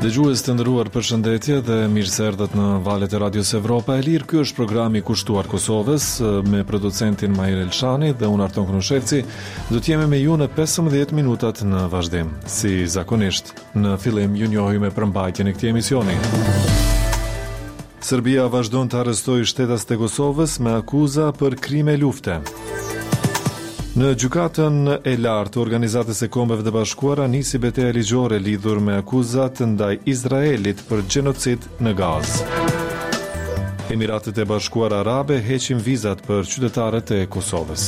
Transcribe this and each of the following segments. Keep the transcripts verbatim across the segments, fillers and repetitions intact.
Dëgjues të nderuar, përshëndetje dhe mirë se erdhët në valët e Radios Evropa e Lirë. Ky është programi i kushtuar Kosovës me producentin Mahir Elshani dhe unë Arton Knushevci. Do të jemi me ju në pesëmbëdhjetë minutat në vazhdim. Si zakonisht, në fillim ju njohim me përmbajtjen e këtij emisioni. Serbia vazhdon të arrestojë shtetas të Kosovës me akuza për krime lufte. Në gjykatën e lartë të Organizatës së Kombeve të Bashkuara nisi betejë ligjore lidhur me akuzat ndaj Izraelit për gjenocid në Gazë. Emiratet e Bashkuara Arabe heqin vizat për qytetarët e Kosovës.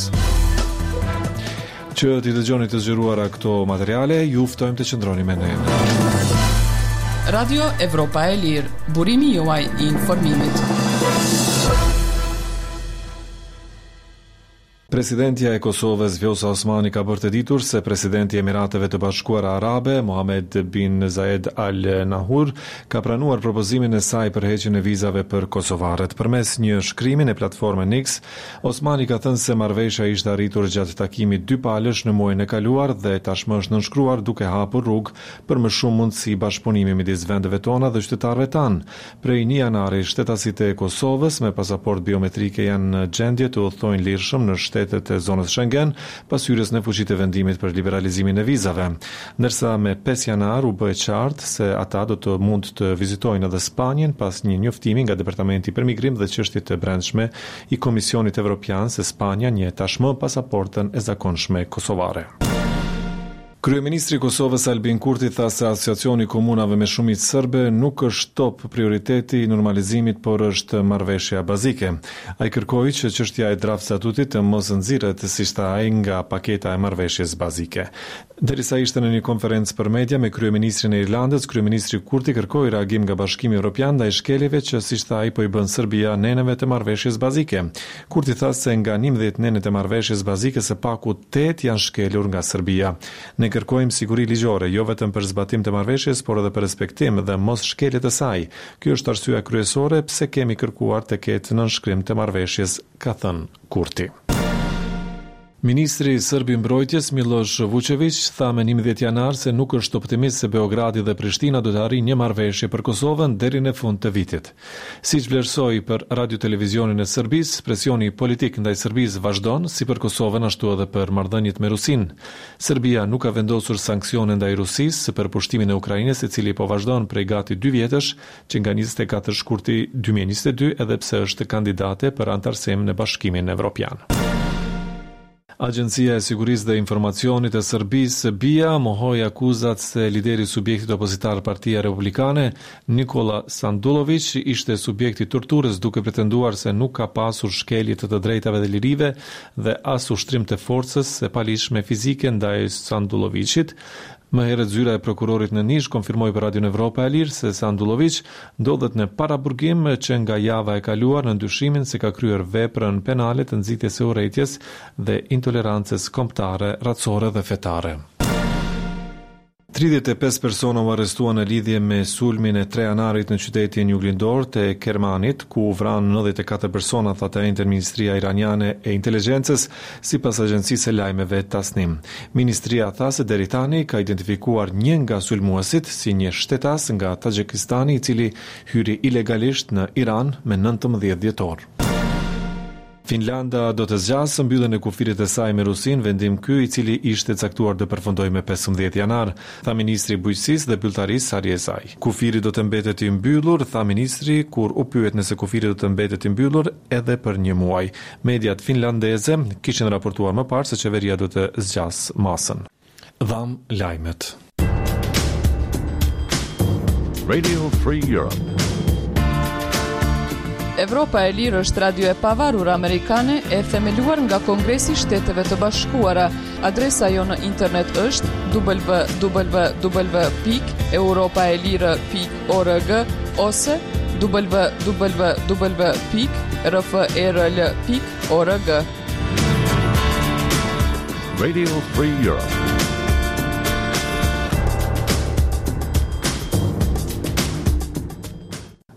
Që t'i dëgjoni të zgjeruara këto materiale, ju ftojmë të qëndroni me ne. Radio Evropa e Lirë, burimi juaj i informimit. Presidentja e Kosovës Vjosa Osmani ka bërë të ditur se presidenti i Emirateve të Bashkuara Arabe, Mohamed bin Zayed Al Nahyan, ka pranuar propozimin e saj për heqjen e vizave për kosovarët. Përmes një shkrimi në platformën X, Osmani ka thënë se marrëveshja ishte arritur gjatë takimit dypalësh në muajin e kaluar dhe tashmë është nënshkruar duke hapur rrugë për më shumë mundësi bashkëpunimi midis vendeve tona dhe qytetarëve tanë. Prej një janari, shtetasit e Kosovës me pasaportë biometrike janë në gjendje të udhëtojnë lirshëm në shtetet e zonës Schengen pas hyrjes në fuqi të vendimit për liberalizimin e vizave. Ndërsa me pesë janar u bë e qartë se ata do të mund të vizitojnë edhe Spanjen pas një njoftimi nga Departamenti për Migrim dhe Çështje të Brendshme i Komisionit Evropian se Spanja njeh tashmë pasaportën e zakonshme kosovare. Kryeministri i Kosovës Albin Kurti tha se asociacioni i komunave me shumicë serbe nuk është top prioriteti i normalizimit, por është marrëveshja bazike. Ai kërkoi që çështja e draft statutit të mos nxirret si ai nga paketa e marrëveshjes bazike. Derisa ishte në një konferencë për media me kryeministrin e Irlandës, kryeministri Kurti kërkoi reagim nga Bashkimi Evropian ndaj shkeljeve që siç tha ai po i bën Serbia neneve të marrëveshjes bazike. Kurti tha se nga njëmbëdhjetë nenet e marrëveshjes bazike së paku tetë janë shkelur nga Serbia. Ne kërkojmë siguri ligjore, jo vetëm për zbatim të marrëveshjes, por edhe për respektim dhe mos shkelje të saj. Kjo është arsyeja kryesore pse kemi kërkuar të ketë nënshkrim të marrëveshjes, ka thënë Kurti. Ministri i Serbi i Mbrojtjes Miloš Vučević tha me njëmbëdhjetë janar se nuk është optimist se Beogradi dhe Prishtina do të arrijnë një marrëveshje për Kosovën deri në fund të vitit. Siç vlerësoi për radio-televizionin e Serbisë, presioni politik ndaj Serbisë vazhdon si për Kosovën ashtu edhe për marrëdhëniet me Rusinë. Serbia nuk ka vendosur sanksione ndaj Rusisë për pushtimin e Ukrainës, i cili po vazhdon prej gati dy vjetësh, që nga njëzet e katër shkurti dy mijë e njëzet e dy, edhe pse është kandidate për antarësim në Bashkimin Evropian. Agjencia e Sigurisë dhe Informacionit e Serbisë B I A mohoi akuzat se lideri i subjektit opozitar Partia Republikane, Nikola Sandulović, ishte subjekt i torturës duke pretenduar se nuk ka pasur shkelje të të drejtave dhe lirive dhe as ushtrim të forcës së palishme fizike ndaj Sandulovićit. Më herët zyra e prokurorit në Nish konfirmoi për Radion Evropa e Lirë se Sandulović ndodhet në paraburgim që nga java e kaluar në ndyshimin se ka kryer veprën penale të nxitjes së urrëties dhe intolerancës kombëtare, racore dhe fetare. tridhjetë e pesë persona u arrestuan në lidhje me sulmin e tre janarit në qytetin juglindor të Kermanit, ku u vranë nëntëdhjetë e katër persona, tha të njëjtën Ministria Iraniane e Inteligjencës, sipas agjencisë së lajmeve Tasnim. Ministria tha se deri tani ka identifikuar një nga sulmuesit si një shtetas nga Taxhikistani, i cili hyri ilegalisht në Iran me nëntëmbëdhjetë dhjetor. Finlanda do të zgjasë mbylljen e kufirit të saj me Rusinë, vendim ky i cili ishte caktuar të përfundojë me pesëmbëdhjetë janar, tha ministri i bujqësisë dhe bylltarisë Sari Esaj. Kufiri do të mbetet i mbyllur, tha ministri kur u pyet nëse kufiri do të mbetet i mbyllur edhe për një muaj. Mediat finlandeze kishin raportuar më parë se qeveria do të zgjasë masën. Dham lajmet. Radio Free Europe. Evropa e Lirë është radio e pavarur amerikane e themeluar nga Kongresi i Shteteve të Bashkuara. Adresa jo në internet është w w w pikë europaelire pikë org ose w w w pikë r f e r l pikë org. Radio Free Europe.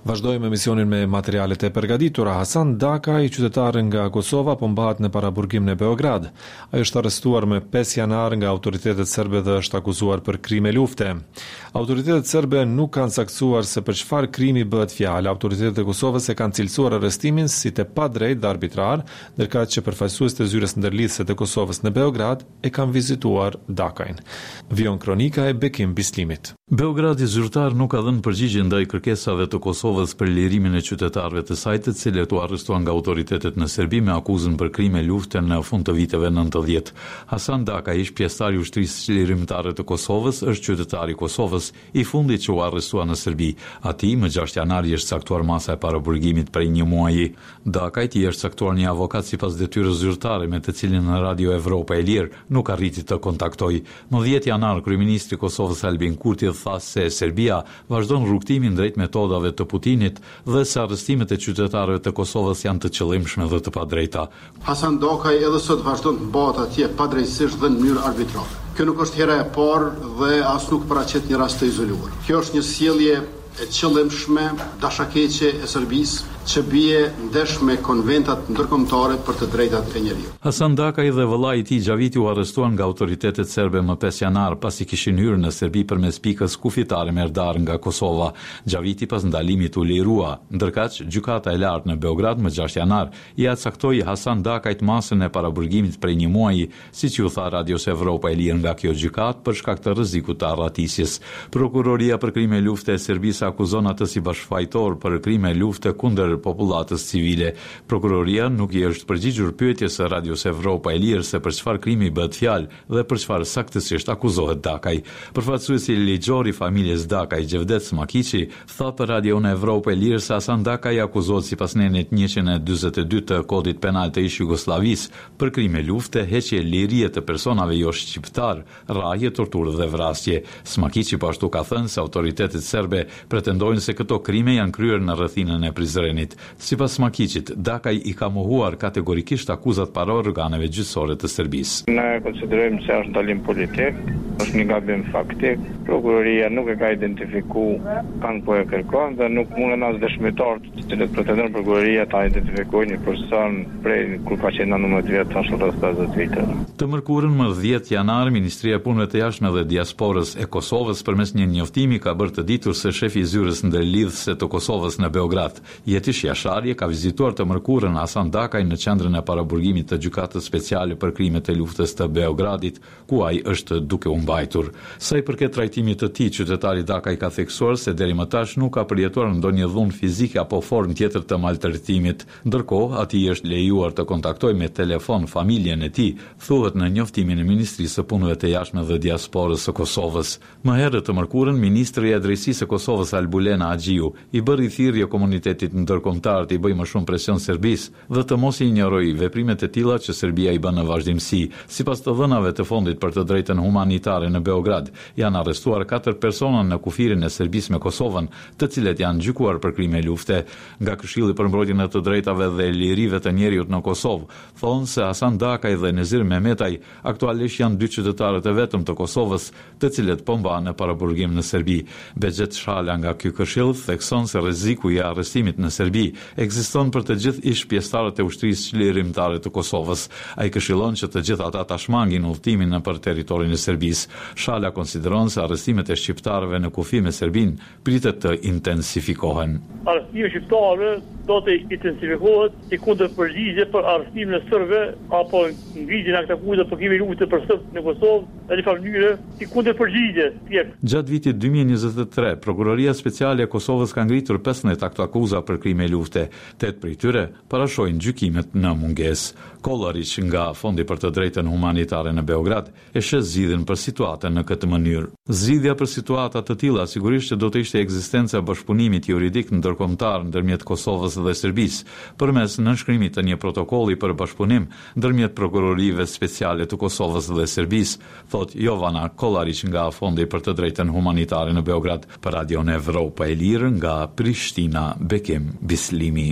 Vazhdojmë emisionin me materialet e përgatitura. Hasan Dakaj, qytetar nga Kosova, po mbahet në paraburgim në Beograd. Ai është arrestuar më pesë janar nga autoritetet serbe dhe është akuzuar për krime lufte. Autoritetet serbe nuk kanë saktuar se për çfarë krimi bëhet fjalë. Autoritetet e Kosovës e kanë cilësuar arrestimin si të padrejtë dhe arbitrar, ndërkaq që përfaqësuesit e zyrës ndërlidhëse të Kosovës në Beograd e kanë vizituar Dakajin. Vion kronika e Bekim Bislimit. Beogradi zyrtar nuk ka dhënë përgjigje ndaj kërkesave të Kosovës për lirimin e qytetarëve të saj, të cilët u arrestuan nga autoritetet në Serbi me akuzën për krime lufte në fund të viteve nëntëdhjetë. Hasan Dakaj, ish pjesëtar i ushtrisë lirimtare të Kosovës, është qytetar i Kosovës i fundit që u arrestua në Serbi. Atij më gjashtë janar i është caktuar masa e paraburgimit prej një muaji. Dakajt i është caktuar një avokat sipas detyrës zyrtare, me të cilin në Radio Evropa e Lirë nuk arriti të kontaktoj. Më dhjetë janar kryeministri i Kosovës Albin Kurti tha se Serbia vazhdon rrugtimin drejt metodave të Putinit dhe se arrestimet e qytetarëve të Kosovës janë të qëllimshme dhe të padrejta. Hasan Dakaj edhe sot vazhdon të mbahet atje padrejtësisht dhe në mënyrë arbitrare. Kjo nuk është hera e parë dhe as nuk paraqet një rast të izoluar. Kjo është një sjellje e qëllimshme, dashakeqe e Serbisë, që bie ndesh me konventat ndërkombëtare për të drejtat e njeriut. Hasan Dakaj dhe vëllai i tij Xhaviti u arrestuan nga autoritetet serbe më pesë janar pasi kishin hyrë në Serbi përmes pikës kufitare Merdar nga Kosova. Xhaviti pas ndalimit u lirua, ndërkaq gjykata e lartë në Beograd më gjashtë janar i caktoi Hasan Dakajt masën e paraburgimit prej një muaji, siç u tha Radios Evropa e Lirë nga kjo gjykatë për shkak të rrezikut të arratisjes. Prokuroria për krime lufte e Serbisë akuzon atë si bashkëfajtor për krime lufte kundër popullatës civile. Prokuroria nuk i është përgjigjur pyetjes së Radios Evropa e Lirë se për çfarë krimi bëhet fjalë dhe për çfarë saktësisht akuzohet Dakaj. Përfaqësuesi ligjor i familjes Dakaj, Gjevdet Smakiçi, tha për Radion Evropa e Lirë se Hasan Dakaj akuzohet sipas nenit njëqind e dyzet e dy të Kodit Penal të ish Jugosllavisë për krime lufte, heqje lirie të personave jo shqiptar, rrahje, torturë dhe vrasje. Smakiçi po ashtu ka thënë se autoritetet serbe pretendojnë se këto krime janë kryer në rrethinën e Prizrenit. Sipas Smakiçit, Dakaj i ka mohuar kategorikisht akuzat para organeve gjyqësore të Serbisë. Ne konsiderojmë se është ndalim politik, është një gabim faktik. Prokuroria nuk e ka identifikuar kanë po e kërkon dhe nuk mundën as dëshmitar të cilët pretendon prokuroria ta identifikojë një person prej kur ka qenë në nëntëdhjetë vjet tash rreth pesëdhjetë vite. Të mërkurën më dhjetë janar, Ministria e Punëve të Jashtme dhe Diasporës e Kosovës përmes një njoftimi ka bërë të ditur se shefi i zyrës ndërlidhëse të Kosovës në Beograd, Jetish Jasharje, ka vizituar të mërkurën Hasan Dakaj në qendrën e paraburgimit të gjykatës speciale për krimet e luftës të Beogradit, ku ai është duke u mbajtur. Sa i përket trajtimit të tij, qytetari Dakaj ka theksuar se deri më tash nuk ka përjetuar ndonjë dhunë fizike apo formë tjetër të maltretimit. Ndërkohë, atij është lejuar të kontaktojë me telefon familjen e tij, thuhet në njoftimin e Ministrisë së Punëve të Jashtme dhe Diasporës së Kosovës. Më herët të mërkurën, ministri i Drejtësisë së Kosovës Albulena Axhiu i bëri thirrje komunitetit ndërkombëtar të i bëjë më shumë presion Serbisë dhe të mos i injorojë veprimet e tilla që Serbia i bën në vazhdimsi. Sipas të dhënave të fundit për të drejtën humanitare në Beograd, janë arrestuar katër persona në kufirin e Serbisë me Kosovën, të cilët janë gjykuar për krime lufte. Nga Këshilli për mbrojtjen e të drejtave dhe lirive të njerëzit në Kosovë, thonë se Hasan Dakaj dhe Nezir Mehmetaj aktualisht janë dy qytetarët e vetëm të Kosovës, të cilët po mbahen në paraburgim në Serbi. Bexhet Shala nga ky këshill thekson se rreziku i arrestimit në Serbi ekziston për të gjithë ish pjesëtarët e ushtrisë lirimtare të Kosovës. Ai këshillon që të gjithë ata ta shmangin udhëtimin nëpër territorin e Serbisë. Shala konsideron se arrestimet e shqiptarëve në kufi me Serbinë pritet të intensifikohen. Arrestimi shqiptarëve do të intensifikohet si kundër përgjigje për arrestimin e serbëve apo ngritjen e këtyre akuzave për krime lufte për serbë në Kosovë në mënyrë si kundër përgjigje. Gjatë vitit dy mijë e njëzet e tre, Prokuroria Speciale e Kosovës ka ngritur pesëdhjetë akto akuza për krime lufte. Tetë prej tyre parashojnë gjykimet në mungesë. Kollariç nga Fondi për të Drejtën Humanitare në Beograd e sheh zgjidhjen për situatën në këtë mënyrë. Zgjidhja për situata të tilla sigurisht do të ishte ekzistenca e bashkëpunimit juridik ndërkombëtar ndërmjet Kosovës dhe Serbisë, përmes nënshkrimit të një protokolli për bashkëpunim ndërmjet prokurorive speciale të Kosovës dhe Serbisë, thot Jovana Kollariç nga Fondi për të Drejtën Humanitare në Beograd, për Radion Evropa e Lirë nga Prishtina, Bekim Bislimi.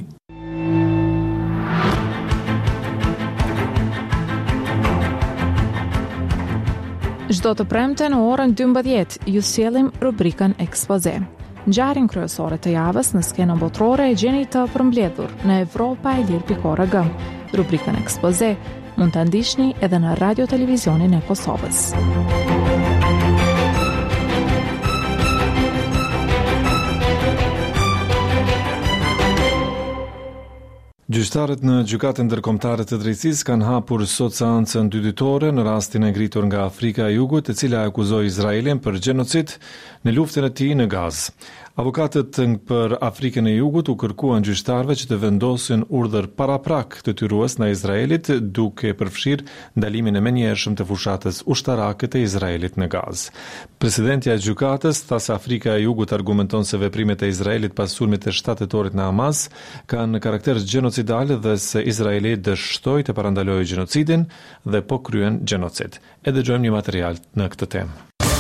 Çdo të premte në orën dymbëdhjetë ju sjellim rubrikën Ekspoze. Ngjarjen kryesore të javës në skenën botërore e gjeni të përmbledhur në Europa e Lirë pikor e g. Rubrikën Ekspoze mund ta ndiqni edhe në Radio Televizionin e Kosovës. Gjyqtarët në gjykatën ndërkombëtare të drejtësisë kanë hapur sot seancën dytitore në rastin e ngritur nga Afrika e Jugut, e cila akuzoi Izraelin për gjenocid në luftën e tij në Gazë. Avokatët për Afrikën e Jugut u kërkuan gjyqtarëve që të vendosin urdhër paraprak detyrues ndaj Izraelit, duke përfshirë ndalimin e menjëhershëm të fushatës ushtarake të Izraelit në Gazë. Presidentja e gjykatës tha se Afrika e Jugut argumenton se veprimet e Izraelit pas sulmit të shtatë tetorit në Hamas kanë karakter gjenocidal dhe se Izraeli dështoi të parandalojë gjenocidin dhe po kryen gjenocid. E dëgjojmë një material në këtë temë.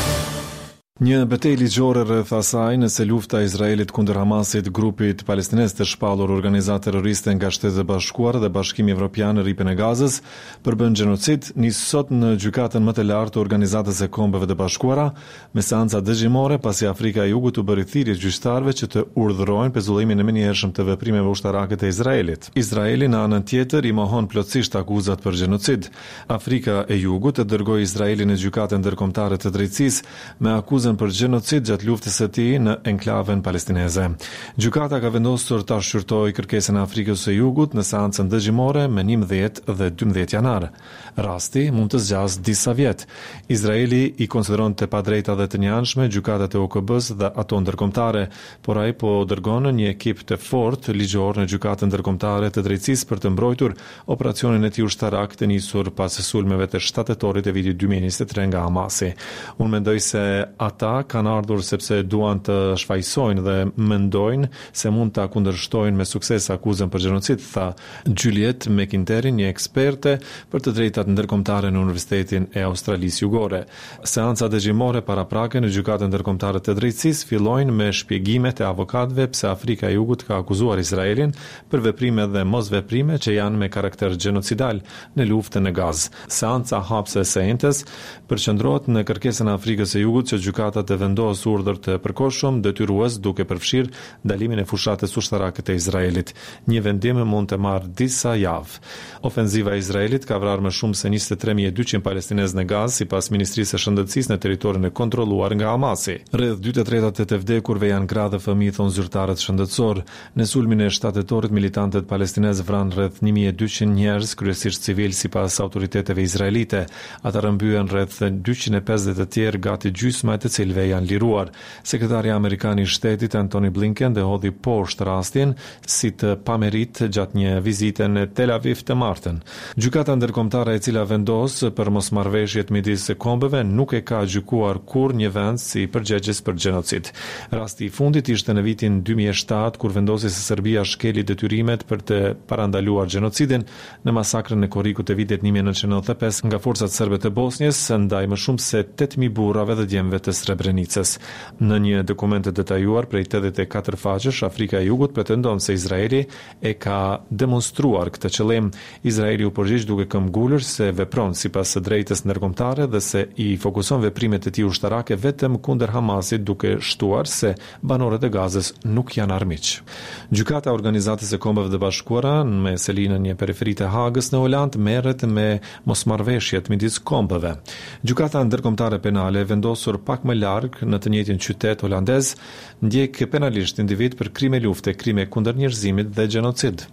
Një betejë ligjore rreth asaj nëse lufta e Izraelit kundër Hamasit, grupit palestinez të shpallur organizatë terroriste nga Shtetet e Bashkuara dhe Bashkimi Evropian në rripën e Gazës, përbën gjenocid, nis sot në gjykatën më të lartë të Organizatës së Kombeve të Bashkuara, me seanca dëgjimore pasi Afrika e Jugut u bëri thirrje gjyqtarëve që të urdhërojnë pezullimin e menjëhershëm të veprimeve ushtarake të Izraelit. Izraeli në anën tjetër i mohon plotësisht akuzat për gjenocid. Afrika e Jugut e dërgoi Izraelin në gjykatën ndërkombëtare të drejtësisë me akuzë për gjenocid gjatë luftës së tij në enklavën palestineze. Gjykata ka vendosur ta shqyrtojë kërkesën e Afrikës së Jugut në seancën dëgjimore me njëmbëdhjetë dhe dymbëdhjetë janar. Rasti mund të zgjasë disa vjet. Izraeli i konsideron të padrejta dhe të njanshme gjykatat e O K B-s dhe ato ndërkombëtare, por ai po dërgon një ekip të fortë ligjor në gjykatën ndërkombëtare të drejtësisë për të mbrojtur operacionin e tij ushtarak të nisur pas sulmeve të shtatë tetorit të vitit dy mijë e njëzet e tre nga Hamasi. Unë mendoj se ata kanë ardhur sepse duan të shfaqsojnë dhe mendojnë se mund ta kundërshtojnë me sukses akuzën për gjenocid, tha Juliet McIntyre, një eksperte për të drejtat ndërkombëtare në Universitetin e Australisë Jugore. Seanca dëgjimore paraprake në gjykatën ndërkombëtare të drejtësisë fillojnë me shpjegimet e avokatëve pse Afrika e Jugut ka akuzuar Izraelin për veprime dhe mosveprime që janë me karakter gjenocidal në luftën e Gazë. Seanca hapëse së enjtes përqendrohet në kërkesën e Afrikës së Jugut që gjykata të vendos urdhër të përkohshëm detyrues duke përfshirë ndalimin e fushatës ushtarake të Izraelit. Një vendim mund të marrë disa javë. Ofenziva e Izraelit ka vrarë më shumë se njëzet e tre mijë e dyqind palestinezë në Gazë, sipas Ministrisë së Shëndetësisë në territorin e kontrolluar nga Hamasi. Rreth dy të tretat e të vdekurve janë gra dhe fëmijë, thon zyrtarët shëndetësor. Në sulmin e shtatë tetorit militantët palestinezë vranë rreth një mijë e dyqind njerëz, kryesisht civil, sipas autoriteteve izraelite. Ata rrëmbyen rreth dyqind e pesëdhjetë të tjerë, gati gjysma e të cilëve janë liruar. Sekretari amerikan i shtetit Antony Blinken dhe hodhi poshtë rastin si të pamerit gjatë një vizite në Tel Aviv të martën. Gjykata ndërkombëtare e cila vendos për mosmarrveshjet midis kombeve nuk e ka gjykuar kur një vend si përgjegjës për gjenocid. Rasti i fundit ishte në vitin dy mijë e shtatë kur vendosi se Serbia shkeli detyrimet për të parandaluar gjenocidin në masakrën e Korrikut të vitit një mijë e nëntëqind e nëntëdhjetë e pesë nga forcat serbe të Bosnjës ndaj më shumë se tetë mijë burrave dhe djemve të Srebrenicës. Në një dokument të detajuar prej tetëdhjetë e katër faqesh, Afrika e Jugut pretendon se Izraeli e ka demonstruar këtë qëllim. Izraeli u përgjigj duke këmbgulur se vepron sipas së drejtës ndërkombëtare dhe se i fokuson veprimet e tij ushtarake vetëm kundër Hamasit, duke shtuar se banorët e Gazës nuk janë armiq. Gjykata e Organizatës së Kombeve të Bashkuara me selinën një periferi të Hagës në Holand merret me mosmarrveshjet midis kombeve. Gjykata ndërkombëtare penale e vendosur pak më larg në të njëjtin qytet holandez ndjek penalisht individ për krime lufte, krime kundër njerëzimit dhe gjenocid.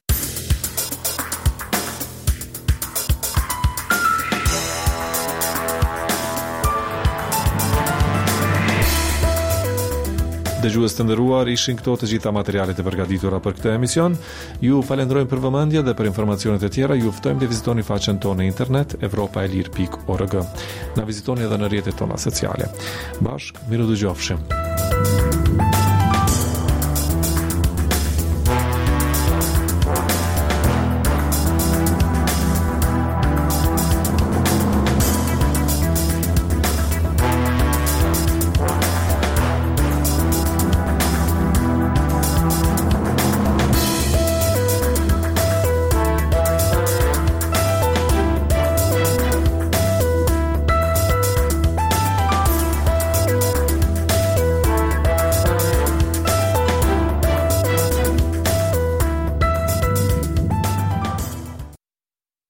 Dëgjues të nderuar, ishin këto të gjitha materialet e përgatitura për këtë emision. Ju falenderojmë për vëmendje dhe për informacionet e tjera. Ju ftojmë të vizitoni faqen tonë në internet europa e lir pikë org. Na vizitoni edhe në rrjetet tona sociale. Bashk, miru dëgjofshim.